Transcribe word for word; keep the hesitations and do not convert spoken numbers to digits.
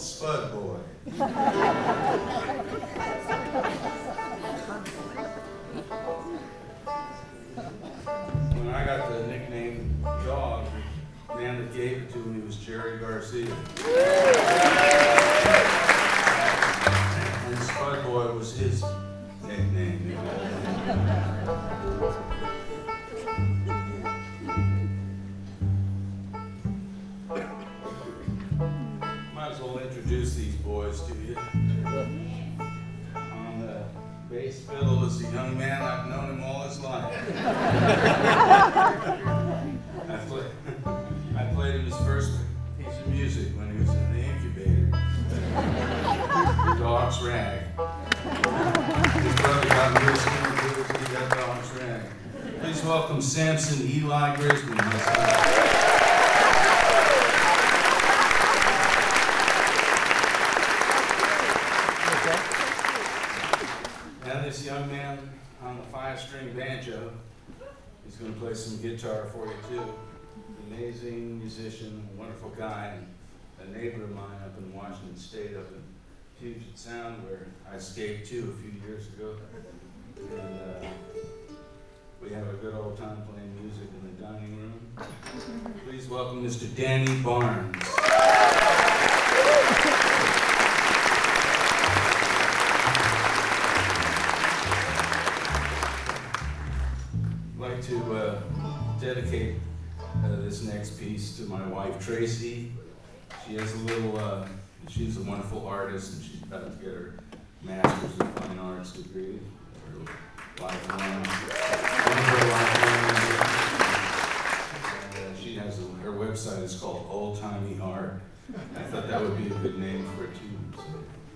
Spud Boy. When I got the nickname Dog, the man that gave it to me was Jerry Garcia. And Spud Boy was his nickname. You know? Might as well introduce these boys to you. On the bass fiddle is a young man, I've known him all his life. I, play, I played him his first piece of music when he was in the incubator. Dog's Rag. His brother got music and he got Dog's Rag. Please welcome Samson Eli Grisman. And this young man on the five-string banjo, he's going to play some guitar for you too. Amazing musician, wonderful guy, and a neighbor of mine up in Washington State, up in Puget Sound, where I escaped to a few years ago. And uh, we have a good old time playing music in the dining room. Please welcome Mister Danny Barnes. I'd like to uh, dedicate uh, this next piece to my wife, Tracy. She has a little, uh, she's a wonderful artist, and she's about to get her Master's of Fine Arts degree. Her lifelong, her lifelong, and uh, she has a, her website is called Old Timey Art. I thought that would be a good name for a tune. So.